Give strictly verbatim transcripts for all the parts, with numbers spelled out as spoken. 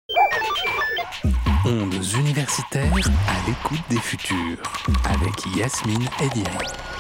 Ondes universitaires à l'écoute des futurs, avec Yasmine et Diane.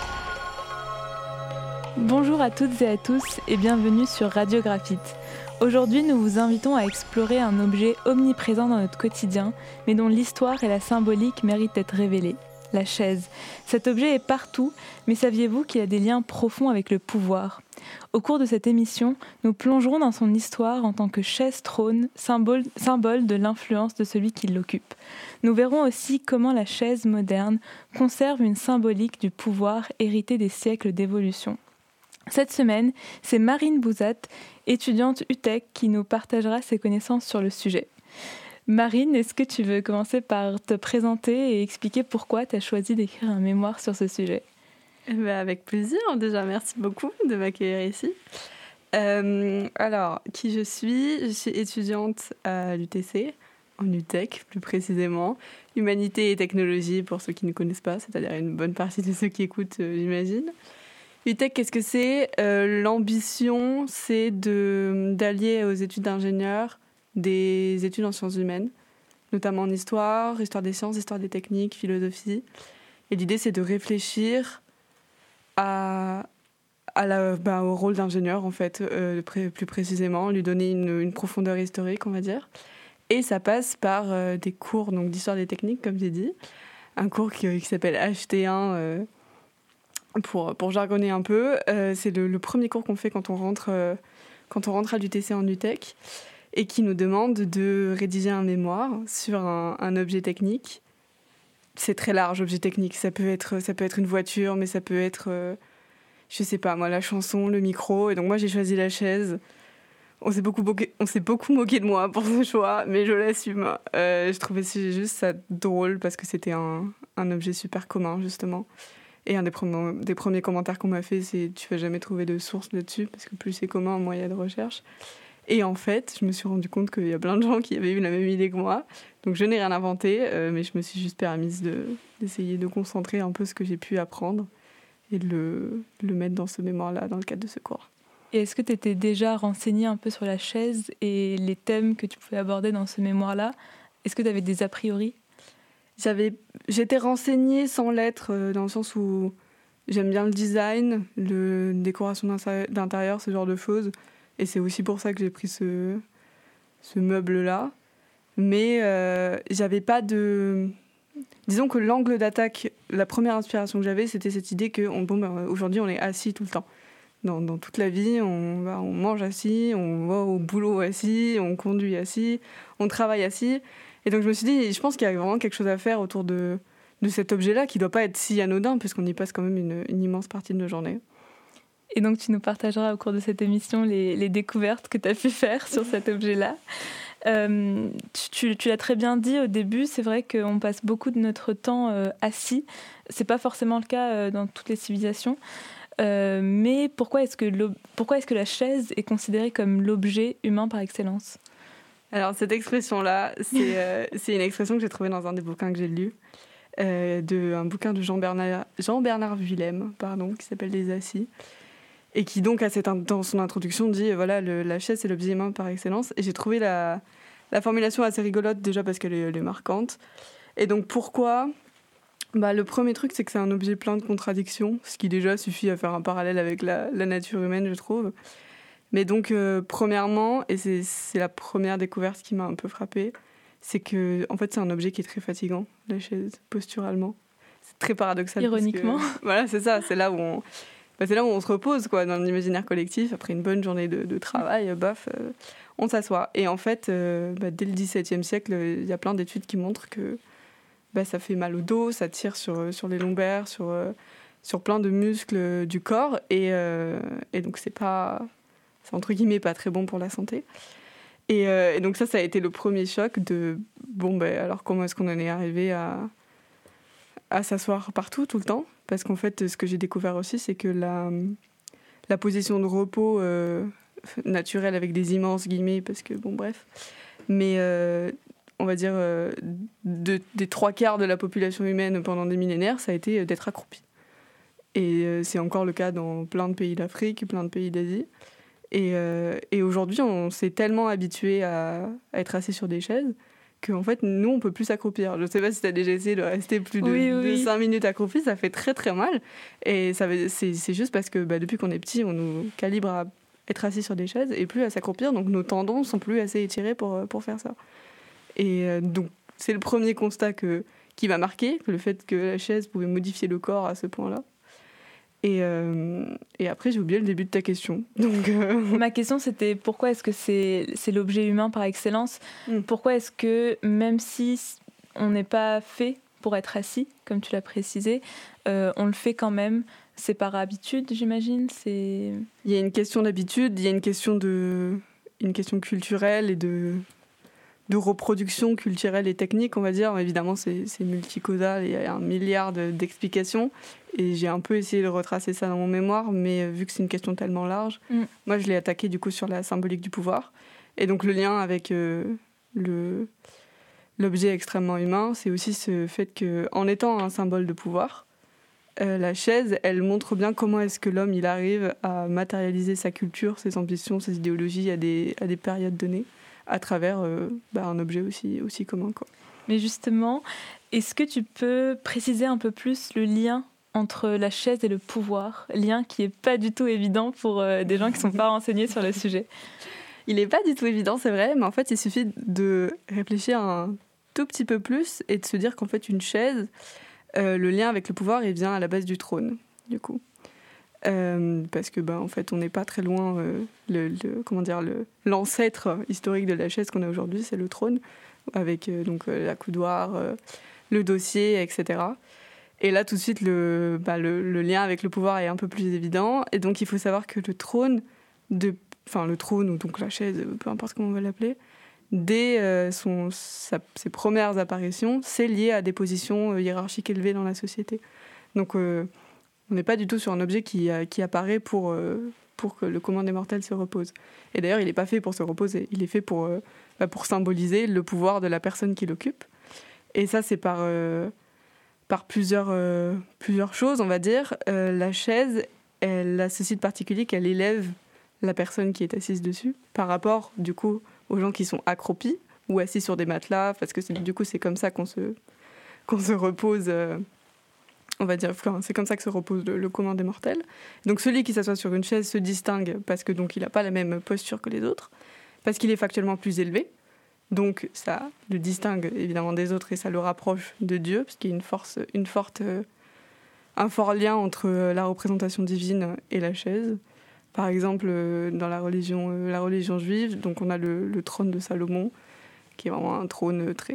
Bonjour à toutes et à tous et bienvenue sur Radio Graphite. Aujourd'hui, nous vous invitons à explorer un objet omniprésent dans notre quotidien, mais dont l'histoire et la symbolique méritent d'être révélées. La chaise. Cet objet est partout, mais saviez-vous qu'il a des liens profonds avec le pouvoir ? Au cours de cette émission, nous plongerons dans son histoire en tant que chaise-trône, symbole, symbole de l'influence de celui qui l'occupe. Nous verrons aussi comment la chaise moderne conserve une symbolique du pouvoir hérité des siècles d'évolution. Cette semaine, c'est Marine Bouzat, étudiante U T E C, qui nous partagera ses connaissances sur le sujet. Marine, est-ce que tu veux commencer par te présenter et expliquer pourquoi tu as choisi d'écrire un mémoire sur ce sujet ? Eh bien, avec plaisir. Déjà, merci beaucoup de m'accueillir ici. Euh, alors, qui je suis ? Je suis étudiante à l'U T C, en U T E C plus précisément. Humanité et technologie, pour ceux qui ne connaissent pas, c'est-à-dire une bonne partie de ceux qui écoutent, euh, j'imagine. U T E C, qu'est-ce que c'est ? euh, L'ambition, c'est de, d'allier aux études d'ingénieur des études en sciences humaines, notamment en histoire, histoire des sciences, histoire des techniques, philosophie. Et l'idée, c'est de réfléchir à, à la, bah, au rôle d'ingénieur, en fait, euh, pré- plus précisément, lui donner une, une profondeur historique, on va dire. Et ça passe par euh, des cours donc, d'histoire des techniques, comme j'ai dit, un cours qui, qui s'appelle H T un, euh, pour, pour jargonner un peu. Euh, c'est le, le premier cours qu'on fait quand on rentre, euh, quand on rentre à l'U T C en U T E C, et qui nous demande de rédiger un mémoire sur un, un objet technique. C'est très large, objet technique. Ça peut être, ça peut être une voiture, mais ça peut être, euh, je sais pas, moi, la chanson, le micro. Et donc, moi, j'ai choisi la chaise. On s'est beaucoup, moqué, on s'est beaucoup moqué de moi pour ce choix, mais je l'assume. Euh, je trouvais juste ça drôle parce que c'était un, un objet super commun, justement. Et un des, prom- des premiers commentaires qu'on m'a fait, c'est « tu vas jamais trouver de source là-dessus, parce que plus c'est commun, moins il y a de recherche ». Et en fait, je me suis rendu compte qu'il y a plein de gens qui avaient eu la même idée que moi. Donc je n'ai rien inventé, euh, mais je me suis juste permise de, d'essayer de concentrer un peu ce que j'ai pu apprendre et de le, le mettre dans ce mémoire-là, dans le cadre de ce cours. Et est-ce que tu étais déjà renseignée un peu sur la chaise et les thèmes que tu pouvais aborder dans ce mémoire-là ? Est-ce que tu avais des a priori ? J'avais, j'étais renseignée sans l'être, euh, dans le sens où j'aime bien le design, le, une décoration d'intérieur, ce genre de choses. Et c'est aussi pour ça que j'ai pris ce, ce meuble-là. Mais euh, j'avais pas de... Disons que l'angle d'attaque, la première inspiration que j'avais, c'était cette idée qu'aujourd'hui, bon, ben, aujourd'hui, on est assis tout le temps. Dans, dans toute la vie, on, va, on mange assis, on va au boulot assis, on conduit assis, on travaille assis. Et donc je me suis dit, je pense qu'il y a vraiment quelque chose à faire autour de, de cet objet-là qui ne doit pas être si anodin, puisqu'on y passe quand même une, une immense partie de nos journées. Et donc, tu nous partageras au cours de cette émission les, les découvertes que tu as pu faire sur cet objet-là. Euh, tu, tu l'as très bien dit au début, c'est vrai qu'on passe beaucoup de notre temps euh, assis. Ce n'est pas forcément le cas euh, dans toutes les civilisations. Euh, mais pourquoi est-ce, que pourquoi est-ce que la chaise est considérée comme l'objet humain par excellence ? Alors, cette expression-là, c'est, euh, c'est une expression que j'ai trouvée dans un des bouquins que j'ai lu, euh, de, un bouquin de Jean-Bernard, Jean-Bernard Vuillem, pardon, qui s'appelle « Les Assis ». Et qui donc, à cette, dans son introduction, dit voilà, le, la chaise, c'est l'objet humain par excellence. Et j'ai trouvé la, la formulation assez rigolote, déjà parce qu'elle est, elle est marquante. Et donc, pourquoi ? Bah, le premier truc, c'est que c'est un objet plein de contradictions, ce qui déjà suffit à faire un parallèle avec la, la nature humaine, je trouve. Mais donc, euh, premièrement, et c'est, c'est la première découverte qui m'a un peu frappée, c'est que, en fait, c'est un objet qui est très fatigant, la chaise, posturalement. C'est très paradoxal. Ironiquement. Parce que, voilà, c'est ça, c'est là où on... Bah, c'est là où on se repose, quoi, dans l'imaginaire collectif. Après une bonne journée de, de travail, bof, euh, on s'assoit. Et en fait, euh, bah, dès le dix-septième siècle, il y a plein d'études qui montrent que bah, ça fait mal au dos, ça tire sur, sur les lombaires, sur, euh, sur plein de muscles du corps. Et, euh, et donc, c'est pas... C'est entre guillemets pas très bon pour la santé. Et, euh, et donc ça, ça a été le premier choc de... Bon, ben, alors comment est-ce qu'on en est arrivé à, à s'asseoir partout, tout le temps ? Parce qu'en fait, ce que j'ai découvert aussi, c'est que la, la position de repos euh, naturelle, avec des immenses guillemets, parce que, bon, bref, mais euh, on va dire, euh, de, des trois quarts de la population humaine pendant des millénaires, ça a été d'être accroupi. Et euh, c'est encore le cas dans plein de pays d'Afrique, plein de pays d'Asie. Et, euh, et aujourd'hui, on s'est tellement habitué à, à être assis sur des chaises qu'en fait, nous, on peut plus s'accroupir. Je ne sais pas si tu as déjà essayé de rester plus de, oui, oui. de cinq minutes accroupi, ça fait très très mal. Et ça, c'est, c'est juste parce que bah, depuis qu'on est petit, on nous calibre à être assis sur des chaises et plus à s'accroupir, donc nos tendons sont plus assez étirés pour, pour faire ça. Et euh, donc, c'est le premier constat que, qui m'a marqué, le fait que la chaise pouvait modifier le corps à ce point-là. Et, euh, et après, j'ai oublié le début de ta question. Donc, euh... Ma question, c'était pourquoi est-ce que c'est, c'est l'objet humain par excellence ? mm. Pourquoi est-ce que, même si on n'est pas fait pour être assis, comme tu l'as précisé, euh, on le fait quand même ? C'est par habitude, j'imagine. C'est... Il y a une question d'habitude, il y a une question, de... une question culturelle et de... de reproduction culturelle et technique, on va dire. Évidemment, c'est, c'est multicausal, il y a un milliard de, d'explications. Et j'ai un peu essayé de retracer ça dans mon mémoire, mais vu que c'est une question tellement large, mm. moi, je l'ai attaqué du coup sur la symbolique du pouvoir. Et donc, le lien avec euh, le, l'objet extrêmement humain, c'est aussi ce fait qu'en étant un symbole de pouvoir, euh, la chaise, elle montre bien comment est-ce que l'homme, il arrive à matérialiser sa culture, ses ambitions, ses idéologies à des, à des périodes données, à travers euh, bah, un objet aussi, aussi commun, quoi. Mais justement, est-ce que tu peux préciser un peu plus le lien entre la chaise et le pouvoir, lien qui n'est pas du tout évident pour euh, des gens qui ne sont pas renseignés sur le sujet? Il n'est pas du tout évident, c'est vrai, mais en fait, il suffit de réfléchir un tout petit peu plus et de se dire qu'en fait, une chaise, euh, le lien avec le pouvoir, il vient à la base du trône, du coup. Euh, parce que, ben, en fait, on n'est pas très loin, euh, le, le, comment dire, le, l'ancêtre historique de la chaise qu'on a aujourd'hui, c'est le trône, avec euh, donc, euh, l'accoudoir, euh, le dossier, et cetera. Et là, tout de suite, le, bah, le, le lien avec le pouvoir est un peu plus évident. Et donc, il faut savoir que le trône, de, enfin le trône ou donc la chaise, peu importe comment on va l'appeler, dès euh, son, sa, ses premières apparitions, c'est lié à des positions euh, hiérarchiques élevées dans la société. Donc, euh, on n'est pas du tout sur un objet qui, euh, qui apparaît pour, euh, pour que le commun des mortels se repose. Et d'ailleurs, il n'est pas fait pour se reposer. Il est fait pour, euh, bah, pour symboliser le pouvoir de la personne qui l'occupe. Et ça, c'est par... Euh, par plusieurs, euh, plusieurs choses, on va dire. Euh, la chaise, elle a ceci de particulier qu'elle élève la personne qui est assise dessus par rapport, du coup, aux gens qui sont accroupis ou assis sur des matelas, parce que c'est, du coup, c'est comme ça qu'on se, qu'on se repose, euh, on va dire, enfin, c'est comme ça que se repose le, le commun des mortels. Donc celui qui s'assoit sur une chaise se distingue parce que donc il n'a pas la même posture que les autres, parce qu'il est factuellement plus élevé. Donc ça le distingue évidemment des autres et ça le rapproche de Dieu, parce qu'il y a une, force, une forte, euh, un fort lien entre euh, la représentation divine et la chaise. Par exemple, euh, dans la religion, euh, la religion juive, donc on a le, le trône de Salomon, qui est vraiment un trône très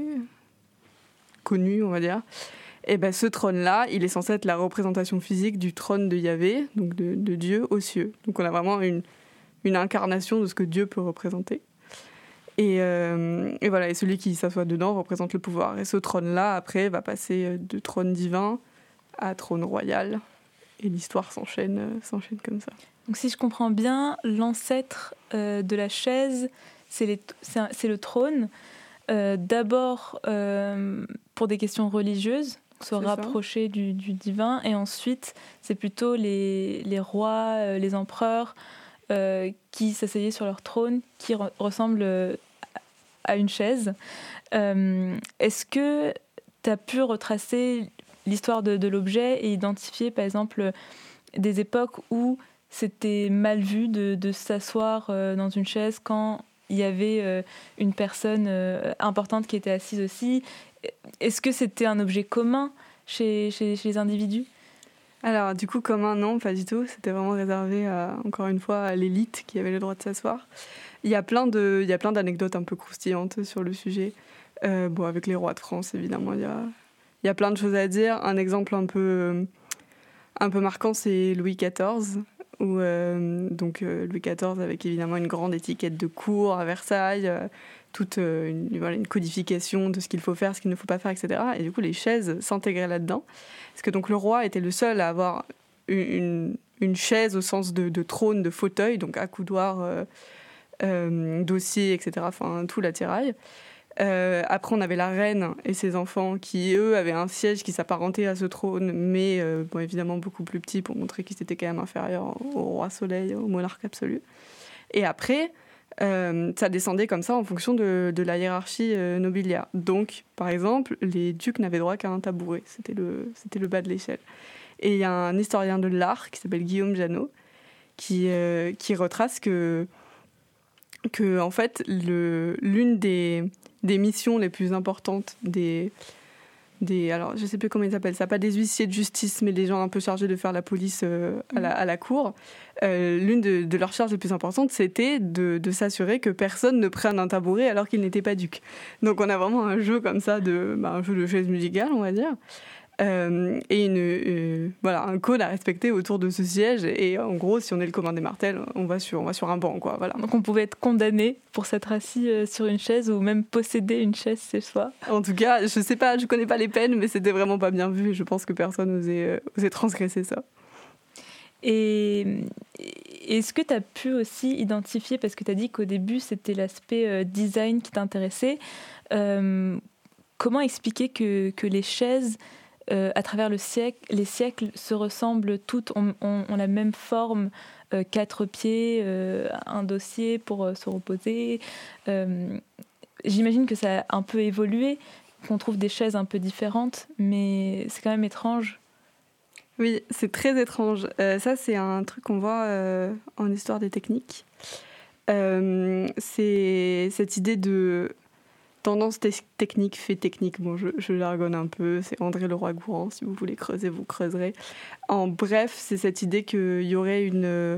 connu, on va dire. Et ben ce trône-là, il est censé être la représentation physique du trône de Yahvé, donc de, de Dieu aux cieux. Donc on a vraiment une, une incarnation de ce que Dieu peut représenter. Et, euh, et voilà, et celui qui s'assoit dedans représente le pouvoir. Et ce trône-là, après, va passer de trône divin à trône royal. Et l'histoire s'enchaîne, euh, s'enchaîne comme ça. Donc si je comprends bien, l'ancêtre euh, de la chaise, c'est, les, c'est, un, c'est le trône. Euh, d'abord euh, pour des questions religieuses, se c'est rapprocher du, du divin. Et ensuite, c'est plutôt les, les rois, euh, les empereurs... Euh, qui s'asseyaient sur leur trône, qui re- ressemble euh, à une chaise. Euh, est-ce que tu as pu retracer l'histoire de, de l'objet et identifier, par exemple, des époques où c'était mal vu de, de s'asseoir euh, dans une chaise quand il y avait euh, une personne euh, importante qui était assise aussi? Est-ce que c'était un objet commun chez, chez, chez les individus? Alors, du coup, commun, non, pas du tout. C'était vraiment réservé, à, encore une fois, à l'élite qui avait le droit de s'asseoir. Il y a plein, de, il y a plein d'anecdotes un peu croustillantes sur le sujet. Euh, bon, avec les rois de France, évidemment, il y a, il y a plein de choses à dire. Un exemple un peu, un peu marquant, c'est Louis quatorze, où euh, donc, euh, Louis quatorze avec évidemment une grande étiquette de cour à Versailles, euh, toute euh, une, voilà, une codification de ce qu'il faut faire, ce qu'il ne faut pas faire, et cetera. Et du coup, les chaises s'intégraient là-dedans. Parce que donc, le roi était le seul à avoir une, une, une chaise au sens de, de trône, de fauteuil, donc accoudoir, euh, euh, dossier, et cetera. Enfin, tout l'attirail. Euh, après, on avait la reine et ses enfants qui, eux, avaient un siège qui s'apparentait à ce trône, mais euh, bon, évidemment beaucoup plus petit pour montrer qu'ils étaient quand même inférieurs au roi soleil, au monarque absolu. Et après, euh, ça descendait comme ça en fonction de, de la hiérarchie euh, nobiliaire. Donc, par exemple, les ducs n'avaient droit qu'à un tabouret. C'était le, c'était le bas de l'échelle. Et il y a un historien de l'art qui s'appelle Guillaume Janot qui, euh, qui retrace que, que en fait, le, l'une des, des missions les plus importantes des... Des, alors, je ne sais plus comment ils s'appellent ça, pas des huissiers de justice, mais des gens un peu chargés de faire la police euh, à, la, à la cour. Euh, l'une de, de leurs charges les plus importantes, c'était de, de s'assurer que personne ne prenne un tabouret alors qu'il n'était pas duc. Donc, on a vraiment un jeu comme ça, de, bah, un jeu de chaise musicale, on va dire. Euh, et une, euh, voilà, un code à respecter autour de ce siège. Et en gros, si on est le commun des martels, on va sur, on va sur un banc, quoi, voilà. Donc on pouvait être condamné pour s'être assis euh, sur une chaise ou même posséder une chaise chez soi. En tout cas, je sais pas, je connais pas les peines, mais c'était vraiment pas bien vu. Je pense que personne n'osait, euh, osait transgresser ça. Et est-ce que tu as pu aussi identifier, parce que tu as dit qu'au début c'était l'aspect euh, design qui t'intéressait, euh, comment expliquer que, que les chaises Euh, à travers le siècle, les siècles se ressemblent toutes, ont on, on la même forme, euh, quatre pieds, euh, un dossier pour euh, se reposer. Euh, j'imagine que ça a un peu évolué, qu'on trouve des chaises un peu différentes, mais c'est quand même étrange. Oui, c'est très étrange. Euh, ça, c'est un truc qu'on voit euh, en histoire des techniques. Euh, c'est cette idée de tendance te- technique fait technique. Bon, je, je l'argonne un peu. C'est André Leroi-Gourhan. Si vous voulez creuser, vous creuserez. En bref, c'est cette idée qu'il y aurait une,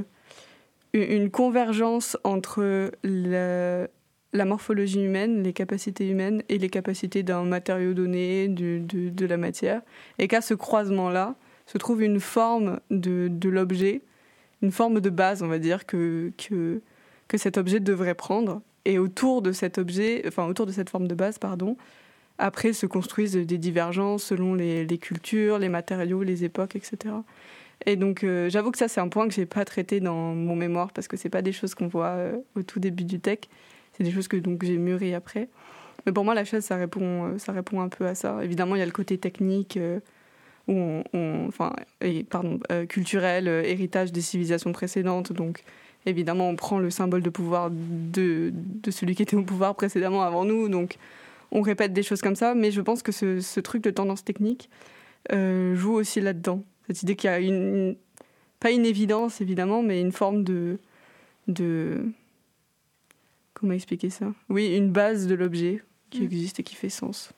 une convergence entre la, la morphologie humaine, les capacités humaines et les capacités d'un matériau donné, de, de, de la matière. Et qu'à ce croisement-là se trouve une forme de, de l'objet, une forme de base, on va dire, que, que, que cet objet devrait prendre. Et autour de cet objet, enfin autour de cette forme de base, pardon, après se construisent des divergences selon les, les cultures, les matériaux, les époques, et cetera. Et donc, euh, j'avoue que ça, c'est un point que j'ai pas traité dans mon mémoire parce que c'est pas des choses qu'on voit euh, au tout début du tech. C'est des choses que donc j'ai mûries après. Mais pour moi, la chaise, ça répond, euh, ça répond un peu à ça. Évidemment, il y a le côté technique, euh, où on, on, enfin, et, pardon, euh, culturel, euh, héritage des civilisations précédentes, donc. Évidemment, on prend le symbole de pouvoir de, de celui qui était au pouvoir précédemment avant nous, donc on répète des choses comme ça, mais je pense que ce, ce truc de tendance technique euh, joue aussi là-dedans. Cette idée qu'il y a une, une, pas une évidence, évidemment, mais une forme de... de comment expliquer ça ? Oui, une base de l'objet qui mmh. existe et qui fait sens.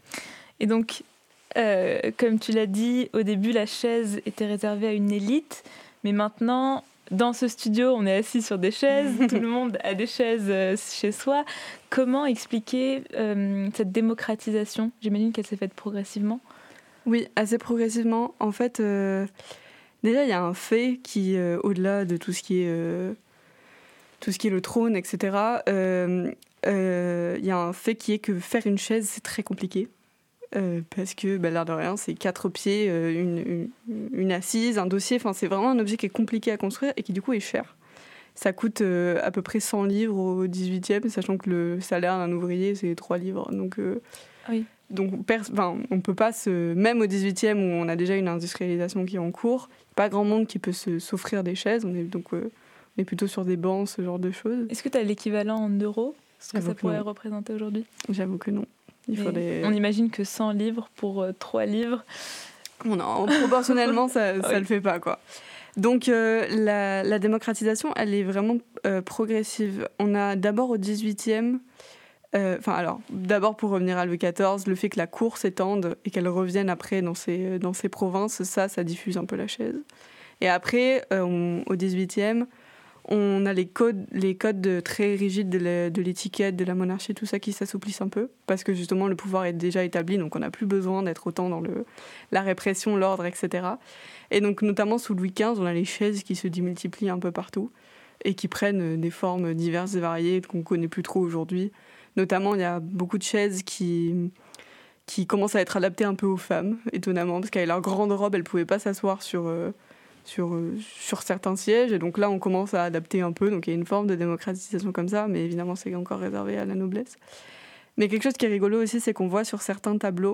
Et donc, euh, comme tu l'as dit, au début, la chaise était réservée à une élite, mais maintenant... Dans ce studio, on est assis sur des chaises, tout le monde a des chaises euh, chez soi. Comment expliquer euh, cette démocratisation ? J'imagine qu'elle s'est faite progressivement. Oui, assez progressivement. En fait, euh, déjà, il y a un fait qui, euh, au-delà de tout ce qui est, euh, tout ce qui est le trône, et cetera, il euh, euh, y a un fait qui est que faire une chaise, c'est très compliqué. Euh, parce que, bah, l'air de rien, c'est quatre pieds, euh, une, une, une assise, un dossier. Enfin, c'est vraiment un objet qui est compliqué à construire et qui, du coup, est cher. Ça coûte euh, à peu près cent livres au dix-huitième, sachant que le salaire d'un ouvrier, c'est trois livres. Donc, euh, oui. donc pers- on peut pas se... Même au dix-huitième, où on a déjà une industrialisation qui est en cours, pas grand monde qui peut se, s'offrir des chaises. On est, donc, euh, on est plutôt sur des bancs, ce genre de choses. Est-ce que tu as l'équivalent en euros, ce que J'avoue ça que pourrait non. représenter aujourd'hui ? J'avoue que non. Il faudrait... On imagine que cent livres pour euh, trois livres. Non, proportionnellement, ça ne oui. le fait pas, quoi. Donc, euh, la, la démocratisation, elle est vraiment euh, progressive. On a d'abord au dix-huitième... Enfin, euh, alors, d'abord, pour revenir à Louis quatorze, le fait que la cour s'étende et qu'elle revienne après dans ses, dans ses provinces, ça, ça diffuse un peu la chaise. Et après, euh, on, au dix-huitième... on a les codes, les codes très rigides de, la, de l'étiquette, de la monarchie, tout ça qui s'assouplissent un peu, parce que justement le pouvoir est déjà établi, donc on n'a plus besoin d'être autant dans le, la répression, l'ordre, et cetera. Et donc notamment sous Louis quinze, on a les chaises qui se démultiplient un peu partout et qui prennent des formes diverses et variées qu'on ne connaît plus trop aujourd'hui. Notamment, il y a beaucoup de chaises qui, qui commencent à être adaptées un peu aux femmes, étonnamment, parce qu'avec leur grande robe, elles ne pouvaient pas s'asseoir sur... Euh, Sur, euh, sur certains sièges, et donc là on commence à adapter un peu, donc il y a une forme de démocratisation comme ça, mais évidemment c'est encore réservé à la noblesse. Mais quelque chose qui est rigolo aussi, c'est qu'on voit sur certains tableaux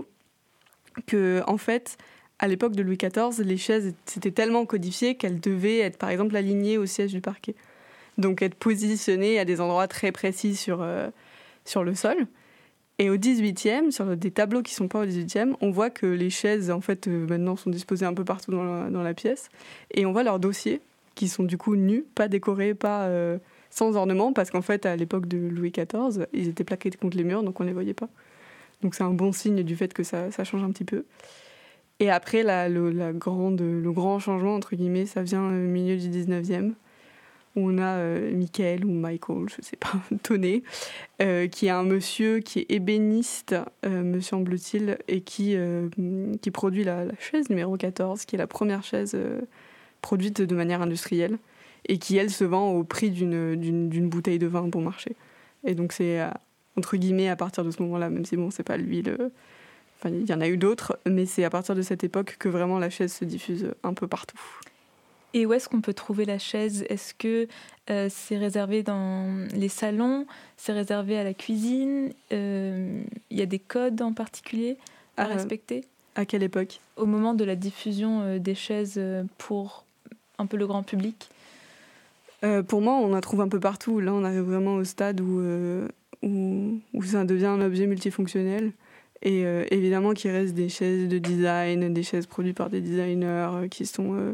que, en fait, à l'époque de Louis quatorze, les chaises c'était tellement codifié qu'elles devaient être par exemple alignées au siège du parquet. donc être positionnées à des endroits très précis sur, euh, sur le sol. Et au dix-huitième, sur des tableaux qui ne sont pas au dix-huitième, on voit que les chaises, en fait, euh, maintenant, sont disposées un peu partout dans la, dans la pièce. Et on voit leurs dossiers, qui sont du coup nus, pas décorés, pas euh, sans ornement, parce qu'en fait, à l'époque de Louis quatorze, ils étaient plaqués contre les murs, donc on ne les voyait pas. Donc c'est un bon signe du fait que ça, ça change un petit peu. Et après, la, le, la grande, le grand changement, entre guillemets, ça vient au milieu du dix-neuvième, où on a euh, Michael ou Michael, je ne sais pas, Tonnet, euh, qui est un monsieur qui est ébéniste, euh, me semble-t-il, et qui, euh, qui produit la, la chaise numéro quatorze, qui est la première chaise euh, produite de manière industrielle, et qui, elle, se vend au prix d'une, d'une, d'une bouteille de vin bon marché. Et donc c'est, euh, entre guillemets, à partir de ce moment-là, même si bon, c'est pas lui le... Enfin, il y en a eu d'autres, mais c'est à partir de cette époque que vraiment la chaise se diffuse un peu partout. Et où est-ce qu'on peut trouver la chaise ? Est-ce que euh, c'est réservé dans les salons ? C'est réservé à la cuisine ? Il euh, y a des codes en particulier à euh, respecter ? À quelle époque ? Au moment de la diffusion euh, des chaises euh, pour un peu le grand public ? euh, Pour moi, on la trouve un peu partout. Là, on arrive vraiment au stade où, euh, où, où ça devient un objet multifonctionnel. Et euh, évidemment qu'il reste des chaises de design, des chaises produites par des designers euh, qui sont... Euh,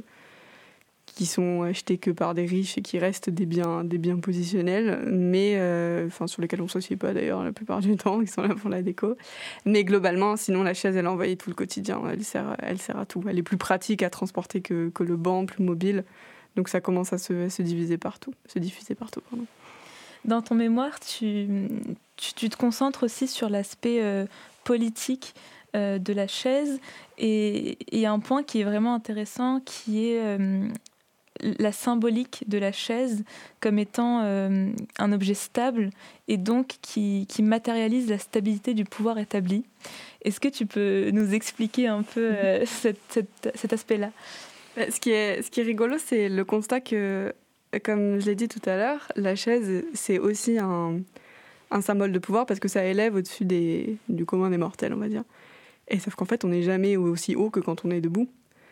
qui sont achetés que par des riches et qui restent des biens, des biens positionnels, mais euh, enfin, sur lesquels on ne s'associe pas d'ailleurs la plupart du temps, ils sont là pour la déco. Mais globalement, sinon la chaise, elle envahit tout le quotidien, elle sert, elle sert à tout. Elle est plus pratique à transporter que, que le banc, plus mobile, donc ça commence à se, à se diviser partout, se diffuser partout. Pardon. Dans ton mémoire, tu, tu, tu te concentres aussi sur l'aspect euh, politique euh, de la chaise, et il y a un point qui est vraiment intéressant, qui est... Euh, la symbolique de la chaise comme étant euh, un objet stable et donc qui, qui matérialise la stabilité du pouvoir établi. Est-ce que tu peux nous expliquer un peu euh, cette, cette, cet aspect-là ? Ce qui est, ce qui est rigolo, c'est le constat que, comme je l'ai dit tout à l'heure, la chaise, c'est aussi un, un symbole de pouvoir parce que ça élève au-dessus des, du commun des mortels, on va dire. Et sauf qu'en fait, on n'est jamais aussi haut que quand on est debout.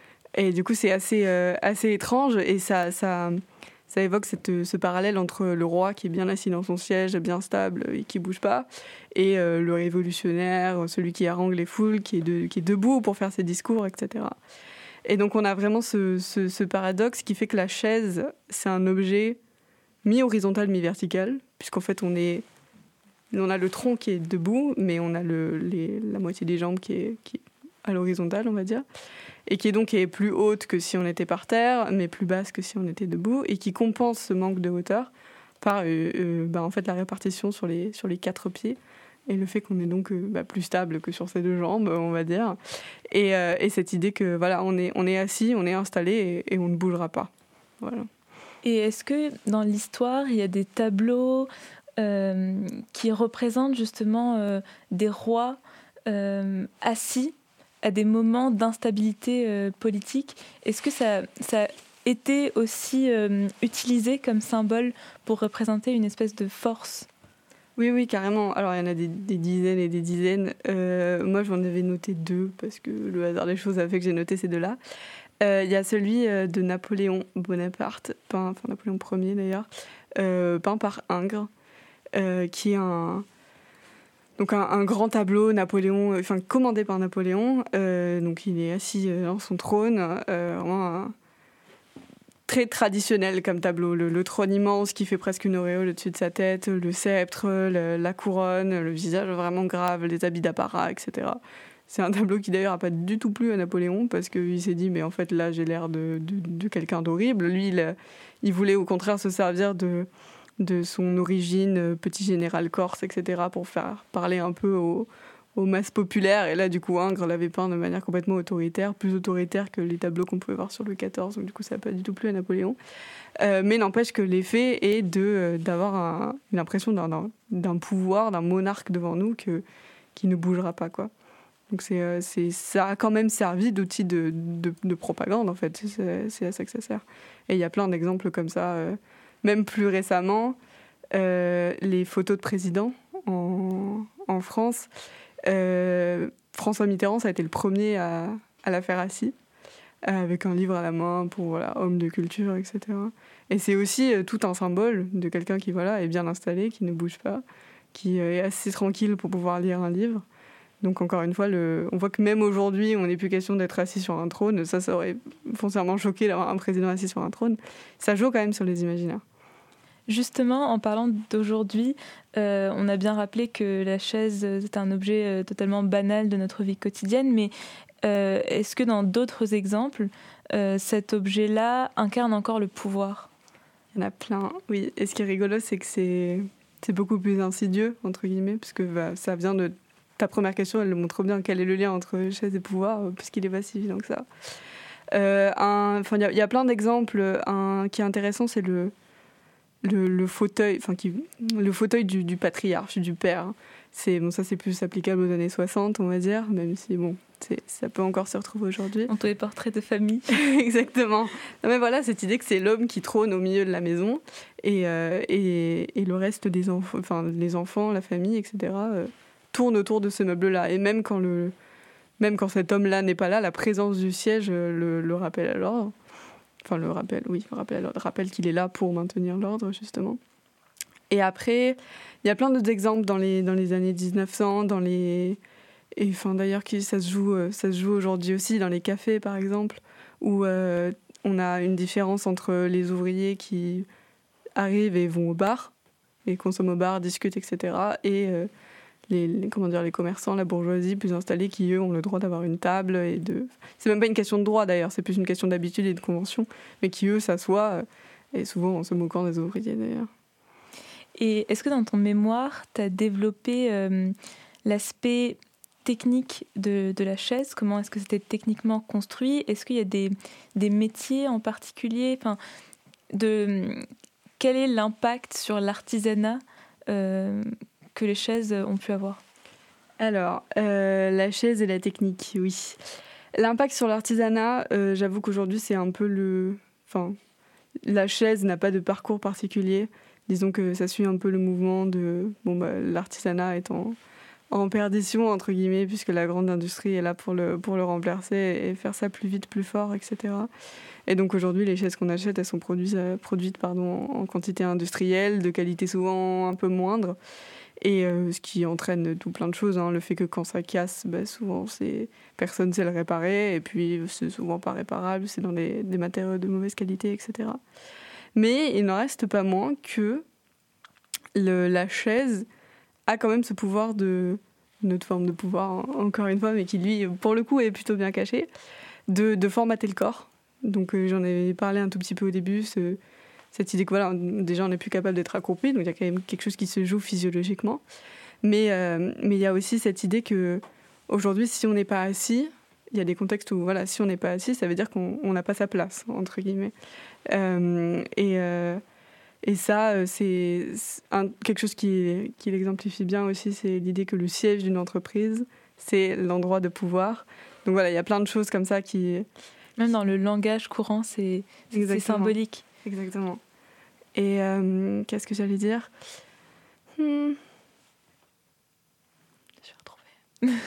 Et du coup, c'est assez, euh, assez étrange et ça, ça, ça évoque cette, ce parallèle entre le roi qui est bien assis dans son siège, bien stable et qui ne bouge pas, et euh, le révolutionnaire, celui qui harangue les foules, qui est, de, qui est debout pour faire ses discours, et cetera. Et donc, on a vraiment ce, ce, ce paradoxe qui fait que la chaise, c'est un objet mi-horizontal, mi-vertical, puisqu'en fait, on, est, on a le tronc qui est debout, mais on a le, les, la moitié des jambes qui est, qui est à l'horizontale, on va dire. Et qui est donc est plus haute que si on était par terre, mais plus basse que si on était debout, et qui compense ce manque de hauteur par euh, euh, bah, en fait, la répartition sur les, sur les quatre pieds, et le fait qu'on est donc euh, bah, plus stable que sur ses deux jambes, on va dire, et, euh, et cette idée que voilà, on est, on est assis, on est installé, et, et on ne bougera pas. Voilà. Et est-ce que dans l'histoire, il y a des tableaux euh, qui représentent justement euh, des rois euh, assis à des moments d'instabilité euh, politique? Est-ce que ça, ça a été aussi euh, utilisé comme symbole pour représenter une espèce de force? Oui, oui, carrément. Alors, il y en a des, des dizaines et des dizaines. Euh, moi, j'en avais noté deux, parce que le hasard des choses a fait que j'ai noté ces deux-là. Euh, il y a celui de Napoléon Bonaparte, peint, enfin Napoléon Ier d'ailleurs, euh, peint par Ingres, euh, qui est un... Donc un, un grand tableau, Napoléon, enfin commandé par Napoléon. Euh, donc il est assis dans son trône, euh, vraiment un, très traditionnel comme tableau. Le, le trône immense qui fait presque une auréole au-dessus de sa tête, le sceptre, le, la couronne, le visage vraiment grave, les habits d'apparat, et cetera. C'est un tableau qui d'ailleurs n'a pas du tout plu à Napoléon parce qu'il s'est dit mais en fait là j'ai l'air de, de, de quelqu'un d'horrible. Lui il, il voulait au contraire se servir de de son origine, petit général corse, et cetera, pour faire parler un peu aux, aux masses populaires. Et là, du coup, Ingres l'avait peint de manière complètement autoritaire, plus autoritaire que les tableaux qu'on pouvait voir sur Louis quatorze. Donc, du coup, ça n'a pas du tout plu à Napoléon. Euh, mais n'empêche que l'effet est de, d'avoir un, une impression d'un, d'un, d'un pouvoir, d'un monarque devant nous que, qui ne bougera pas, quoi. Donc, c'est, c'est, ça a quand même servi d'outil de, de, de propagande, en fait. C'est, c'est à ça que ça sert. Et il y a plein d'exemples comme ça. Euh, Même plus récemment, euh, les photos de présidents en, en France. Euh, François Mitterrand, ça a été le premier à, à la faire assis. avec un livre à la main pour voilà, homme de culture, et cetera. Et c'est aussi euh, tout un symbole de quelqu'un qui voilà, est bien installé, qui ne bouge pas, qui euh, est assez tranquille pour pouvoir lire un livre. Donc encore une fois, le... on voit que même aujourd'hui, on n'est plus question d'être assis sur un trône. Ça, ça aurait foncièrement choqué d'avoir un président assis sur un trône. Ça joue quand même sur les imaginaires. Justement, en parlant d'aujourd'hui, euh, on a bien rappelé que la chaise est un objet euh, totalement banal de notre vie quotidienne, mais euh, est-ce que dans d'autres exemples, euh, cet objet-là incarne encore le pouvoir ? Il y en a plein, oui. Et ce qui est rigolo, c'est que c'est, c'est beaucoup plus insidieux, entre guillemets, parce que bah, ça vient de... Ta première question, elle le montre bien, quel est le lien entre chaise et pouvoir, puisqu'il n'est pas si évident que ça. Euh, il y, y a plein d'exemples. Un qui est intéressant, c'est le, le, le fauteuil, qui, le fauteuil du, du patriarche, du père. C'est, bon, ça, c'est plus applicable aux années soixante, on va dire, même si bon, c'est, ça peut encore se retrouver aujourd'hui. Entre les portraits de famille. Exactement. Non, mais voilà, cette idée que c'est l'homme qui trône au milieu de la maison et, euh, et, et le reste des enfants, enfin, les enfants, la famille, et cetera, euh, tourne autour de ce meuble-là. Et même quand, le, même quand cet homme-là n'est pas là, la présence du siège le, le rappelle à l'ordre. Enfin, le rappelle, oui, le rappelle à l'ordre. Rappelle qu'il est là pour maintenir l'ordre, justement. Et après, il y a plein d'autres exemples dans les, dans les années dix-neuf cents, dans les... Et enfin, d'ailleurs, ça se joue, ça se joue aujourd'hui aussi, dans les cafés, par exemple, où euh, on a une différence entre les ouvriers qui arrivent et vont au bar, et consomment au bar, discutent, et cetera, et... Euh, Les, les, comment dire, les commerçants, la bourgeoisie plus installée qui, eux, ont le droit d'avoir une table. Et de... C'est même pas une question de droit, d'ailleurs, c'est plus une question d'habitude et de convention, mais qui, eux, s'assoient, et souvent en se moquant des ouvriers, d'ailleurs. Et est-ce que dans ton mémoire, tu as développé euh, l'aspect technique de, de la chaise ? Comment est-ce que c'était techniquement construit ? Est-ce qu'il y a des, des métiers en particulier ? Enfin, de, quel est l'impact sur l'artisanat euh, que les chaises ont pu avoir ? Alors, euh, la chaise et la technique, oui. L'impact sur l'artisanat, euh, j'avoue qu'aujourd'hui, c'est un peu le... Enfin, la chaise n'a pas de parcours particulier. Disons que ça suit un peu le mouvement de... Bon, bah, l'artisanat est en, en perdition, entre guillemets, puisque la grande industrie est là pour le, pour le remplacer et faire ça plus vite, plus fort, et cetera. Et donc aujourd'hui, les chaises qu'on achète, elles sont produites, euh, produites pardon, en quantité industrielle, de qualité souvent un peu moindre. Et euh, ce qui entraîne tout plein de choses, hein. Le fait que quand ça casse, bah, souvent c'est... personne ne sait le réparer, et puis c'est souvent pas réparable, c'est dans des, des matériaux de mauvaise qualité, et cetera. Mais il n'en reste pas moins que le, la chaise a quand même ce pouvoir de... une autre forme de pouvoir, hein, encore une fois, mais qui lui, pour le coup, est plutôt bien caché, de, de formater le corps. Donc euh, j'en avais parlé un tout petit peu au début, ce... cette idée que voilà, déjà on n'est plus capable d'être accroupi, donc il y a quand même quelque chose qui se joue physiologiquement. Mais euh, mais il y a aussi cette idée que aujourd'hui, si on n'est pas assis, il y a des contextes où voilà, si on n'est pas assis, ça veut dire qu'on n'a pas sa place, entre guillemets. Euh, et euh, et ça, c'est un, quelque chose qui qui l'exemplifie bien aussi, c'est l'idée que le siège d'une entreprise, c'est l'endroit de pouvoir. Donc voilà, il y a plein de choses comme ça qui... Même dans le langage courant, c'est, c'est symbolique. Exactement. Et euh, qu'est-ce que j'allais dire ? hmm. Je vais retrouver.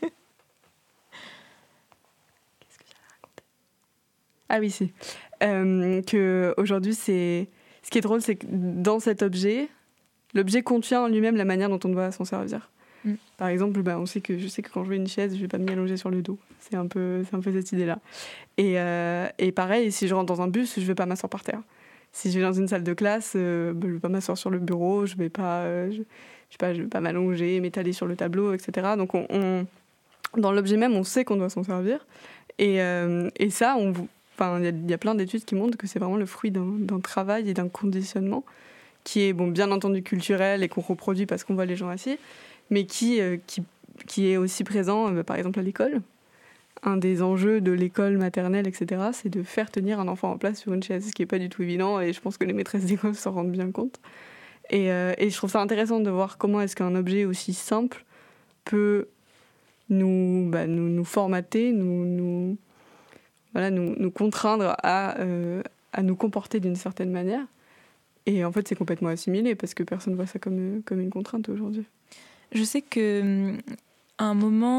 Qu'est-ce que j'allais raconter ? Ah oui, si. Euh, que aujourd'hui, c'est... Ce qui est drôle, c'est que dans cet objet, l'objet contient en lui-même la manière dont on doit s'en servir. Mm. Par exemple, bah, on sait que je sais que quand je veux une chaise, je vais pas m'y allonger sur le dos. C'est un peu, c'est un peu cette idée-là. Et, euh, et pareil, si je rentre dans un bus, je vais pas m'asseoir par terre. Si je vais dans une salle de classe, euh, bah, je vais pas m'asseoir sur le bureau, je vais pas, euh, je, je sais pas, je vais pas m'allonger, m'étaler sur le tableau, et cetera. Donc, on, on, dans l'objet même, on sait qu'on doit s'en servir. Et, euh, et ça, on, enfin, il y, y a plein d'études qui montrent que c'est vraiment le fruit d'un, d'un travail et d'un conditionnement qui est, bon, bien entendu culturel et qu'on reproduit parce qu'on voit les gens assis, mais qui, euh, qui, qui est aussi présent, euh, par exemple, à l'école. Un des enjeux de l'école maternelle, et cetera, c'est de faire tenir un enfant en place sur une chaise, ce qui n'est pas du tout évident, et je pense que les maîtresses d'école s'en rendent bien compte. Et, euh, et je trouve ça intéressant de voir comment est-ce qu'un objet aussi simple peut nous, bah, nous, nous formater, nous, nous, voilà, nous, nous contraindre à, euh, à nous comporter d'une certaine manière. Et en fait, c'est complètement assimilé, parce que personne ne voit ça comme, comme une contrainte aujourd'hui. Je sais qu'à un moment,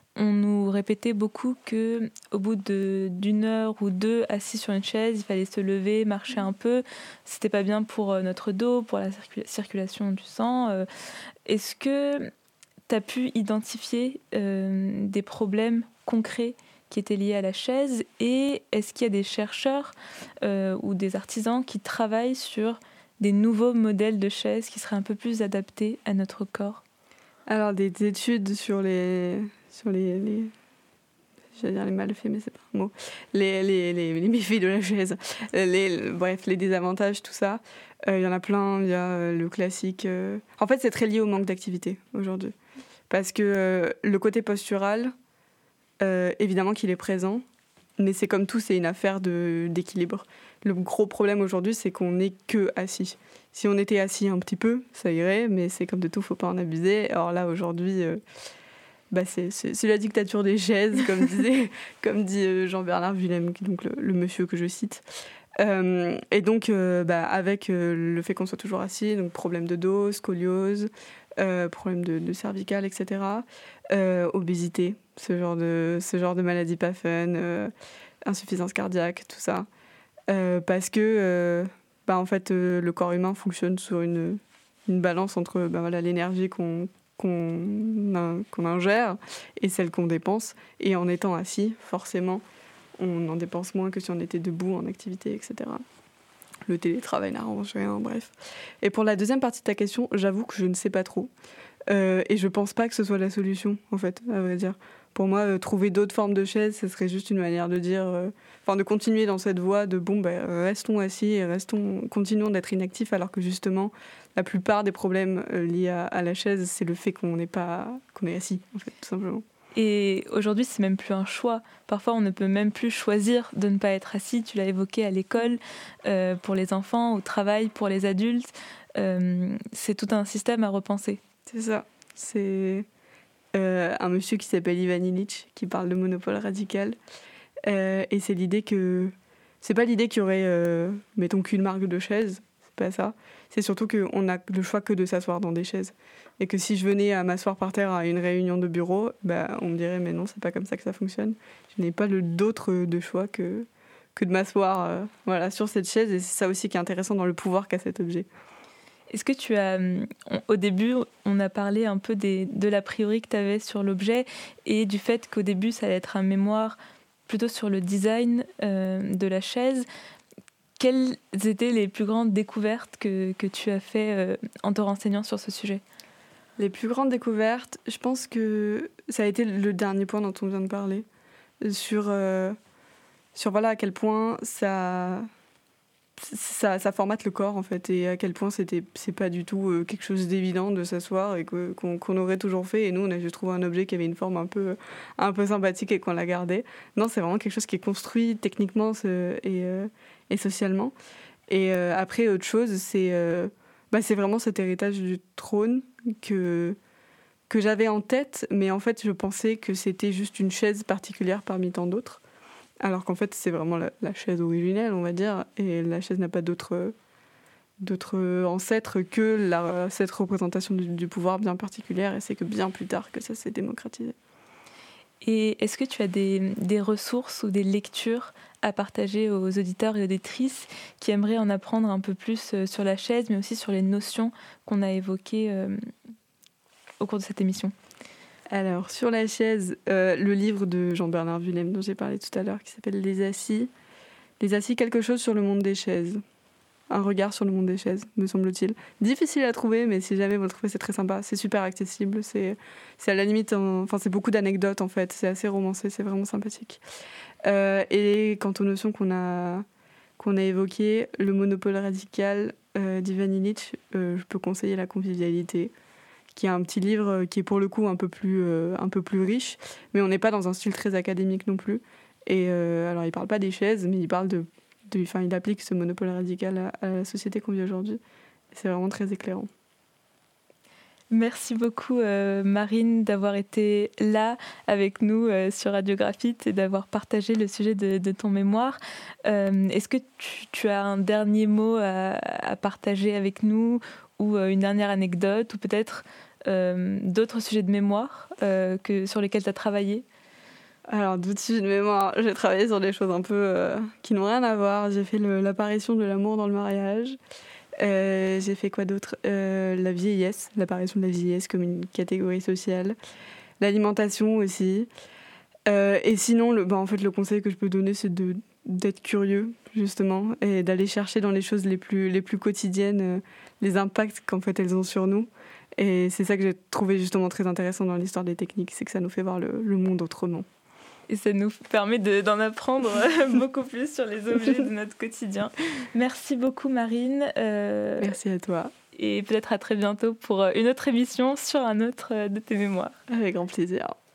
on nous répétait beaucoup qu'au bout de, d'une heure ou deux assis sur une chaise, il fallait se lever, marcher un peu. C'était pas bien pour notre dos, pour la circula- circulation du sang. Est-ce que tu as pu identifier euh, des problèmes concrets qui étaient liés à la chaise, et est-ce qu'il y a des chercheurs euh, ou des artisans qui travaillent sur des nouveaux modèles de chaises qui seraient un peu plus adaptés à notre corps? Alors, des études sur les... sur les, les... j'allais dire les malfaits, mais c'est pas un mot. Les, les, les, les méfaits de la chaise. Les, bref, les désavantages, tout ça. Il euh, y en a plein. Il y a euh, le classique... Euh... En fait, c'est très lié au manque d'activité, aujourd'hui. Parce que euh, le côté postural... Euh, évidemment qu'il est présent, mais c'est comme tout, c'est une affaire de, d'équilibre. Le gros problème aujourd'hui, c'est qu'on n'est que assis. Si on était assis un petit peu, ça irait, mais c'est comme de tout, faut pas en abuser. Alors là, aujourd'hui, euh, bah c'est, c'est, c'est la dictature des chaises, comme, disait, comme dit euh, Jean-Bernard Vuillem, donc le, le monsieur que je cite. Euh, et donc, euh, bah, avec euh, le fait qu'on soit toujours assis, donc problème de dos, scoliose, euh, problème de, de cervicale, et cetera. Euh, obésité, ce genre de, ce genre de maladie pas fun, euh, insuffisance cardiaque, tout ça. Euh, parce que euh, bah, en fait, euh, le corps humain fonctionne sur une, une balance entre bah, voilà, l'énergie qu'on, qu'on, qu'on ingère et celle qu'on dépense. Et en étant assis, forcément, on en dépense moins que si on était debout en activité, et cetera. Le télétravail n'arrange rien, bref. Et pour la deuxième partie de ta question, j'avoue que je ne sais pas trop. Euh, et je pense pas que ce soit la solution, en fait, à vrai dire. Pour moi, euh, trouver d'autres formes de chaises, ce serait juste une manière de dire... Enfin, euh, de continuer dans cette voie de, bon, bah, restons assis et restons, continuons d'être inactifs, alors que justement, la plupart des problèmes euh, liés à, à la chaise, c'est le fait qu'on n'est pas, qu'on est assis, en fait, tout simplement. Et aujourd'hui, c'est même plus un choix. Parfois, on ne peut même plus choisir de ne pas être assis. Tu l'as évoqué à l'école, euh, pour les enfants, au travail, pour les adultes. Euh, c'est tout un système à repenser. C'est ça. C'est euh, un monsieur qui s'appelle Ivan Illich qui parle de monopole radical. Euh, et c'est l'idée que... C'est pas l'idée qu'il y aurait, euh, mettons, qu'une marque de chaise. C'est pas ça. C'est surtout qu'on n'a le choix que de s'asseoir dans des chaises. Et que si je venais à m'asseoir par terre à une réunion de bureau, bah, on me dirait, mais non, c'est pas comme ça que ça fonctionne. Je n'ai pas le, d'autre de choix que, que de m'asseoir euh, voilà, sur cette chaise. Et c'est ça aussi qui est intéressant dans le pouvoir qu'a cet objet. Est-ce que tu as... On, au début, on a parlé un peu des, de l'a priori que tu avais sur l'objet et du fait qu'au début, ça allait être un mémoire plutôt sur le design euh, de la chaise. Quelles étaient les plus grandes découvertes que, que tu as fait euh, en te renseignant sur ce sujet ? Les plus grandes découvertes, je pense que ça a été le dernier point dont on vient de parler, sur, euh, sur voilà, à quel point ça, ça, ça formate le corps, en fait, et à quel point c'était, c'est pas du tout euh, quelque chose d'évident de s'asseoir et que, qu'on, qu'on aurait toujours fait. Et nous, on a juste trouvé un objet qui avait une forme un peu, un peu sympathique et qu'on l'a gardé. Non, c'est vraiment quelque chose qui est construit techniquement ce, et, euh, et socialement. Et euh, après, autre chose, c'est... Euh, Bah, c'est vraiment cet héritage du trône que, que j'avais en tête, mais en fait, je pensais que c'était juste une chaise particulière parmi tant d'autres, alors qu'en fait, c'est vraiment la, la chaise originelle, on va dire, et la chaise n'a pas d'autres, d'autres ancêtres que la, cette représentation du, du pouvoir bien particulière, et c'est que bien plus tard que ça s'est démocratisé. Et est-ce que tu as des, des ressources ou des lectures à partager aux auditeurs et auditrices qui aimeraient en apprendre un peu plus sur la chaise, mais aussi sur les notions qu'on a évoquées euh, au cours de cette émission ? Alors, sur la chaise, euh, le livre de Jean-Bernard Vuillem dont j'ai parlé tout à l'heure, qui s'appelle « Les Assis ». Les Assis, quelque chose sur le monde des chaises. Un regard sur le monde des chaises, me semble-t-il. Difficile à trouver, mais si jamais vous le trouvez, c'est très sympa. C'est super accessible. C'est, c'est à la limite... En, enfin, c'est beaucoup d'anecdotes, en fait. C'est assez romancé, c'est vraiment sympathique. Euh, et quant aux notions qu'on a, qu'on a évoquées, le monopole radical euh, d'Ivan Illich, euh, je peux conseiller La convivialité, qui est un petit livre qui est pour le coup un peu plus, euh, un peu plus riche, mais on n'est pas dans un style très académique non plus. Et euh, alors, il ne parle pas des chaises, mais il parle de... de enfin, il applique ce monopole radical à, à la société qu'on vit aujourd'hui. Et c'est vraiment très éclairant. Merci beaucoup euh, Marine d'avoir été là avec nous euh, sur Radio Graphite et d'avoir partagé le sujet de, de ton mémoire. Euh, est-ce que tu, tu as un dernier mot à, à partager avec nous ou euh, une dernière anecdote ou peut-être euh, d'autres sujets de mémoire euh, que, sur lesquels tu as travaillé? Alors, d'autres sujets de mémoire, j'ai travaillé sur des choses un peu euh, qui n'ont rien à voir. J'ai fait le, l'apparition de l'amour dans le mariage. Euh, j'ai fait quoi d'autre euh, La vieillesse, l'apparition de la vieillesse comme une catégorie sociale. L'alimentation aussi. Euh, et sinon, le, bah, en fait, le conseil que je peux donner, c'est de, d'être curieux, justement, et d'aller chercher dans les choses les plus, les plus quotidiennes euh, les impacts qu'en fait elles ont sur nous. Et c'est ça que j'ai trouvé justement très intéressant dans l'histoire des techniques, c'est que ça nous fait voir le, le monde autrement. Et ça nous permet de, d'en apprendre beaucoup plus sur les objets de notre quotidien. Merci beaucoup, Marine. Euh, Merci à toi. Et peut-être à très bientôt pour une autre émission sur un autre de tes mémoires. Avec grand plaisir.